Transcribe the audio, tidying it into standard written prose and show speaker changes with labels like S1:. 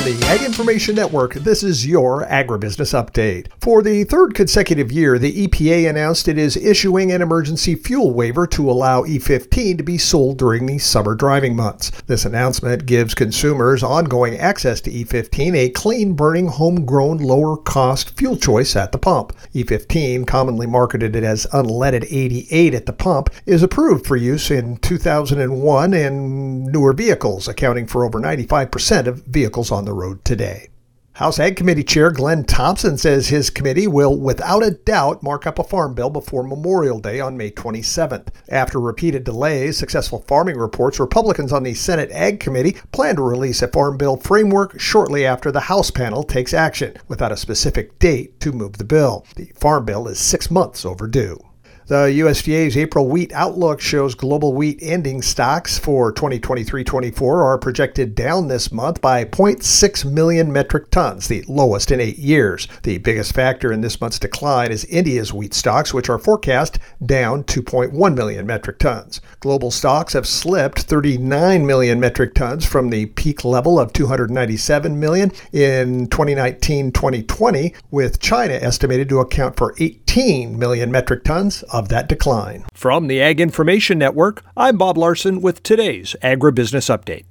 S1: the Ag Information Network, this is your Agribusiness Update. For the third consecutive year, the EPA announced it is issuing an emergency fuel waiver to allow E15 to be sold during the summer driving months. This announcement gives consumers ongoing access to E15, a clean-burning, homegrown, lower-cost fuel choice at the pump. E15, commonly marketed as unleaded 88 at the pump, is approved for use in 2001 and newer vehicles, accounting for over 95% of vehicles on the road today. House Ag Committee Chair Glenn Thompson says his committee will, without a doubt, mark up a farm bill before Memorial Day on May 27th. After repeated delays, successful farming reports, Republicans on the Senate Ag Committee plan to release a farm bill framework shortly after the House panel takes action, without a specific date to move the bill. The farm bill is 6 months overdue. The USDA's April wheat outlook shows global wheat ending stocks for 2023-24 are projected down this month by 0.6 million metric tons, the lowest in 8 years. The biggest factor in this month's decline is India's wheat stocks, which are forecast down 2.1 million metric tons. Global stocks have slipped 39 million metric tons from the peak level of 297 million in 2019-2020, with China estimated to account for 18 million metric tons of that decline.
S2: From the Ag Information Network, I'm Bob Larson with today's Agribusiness Update.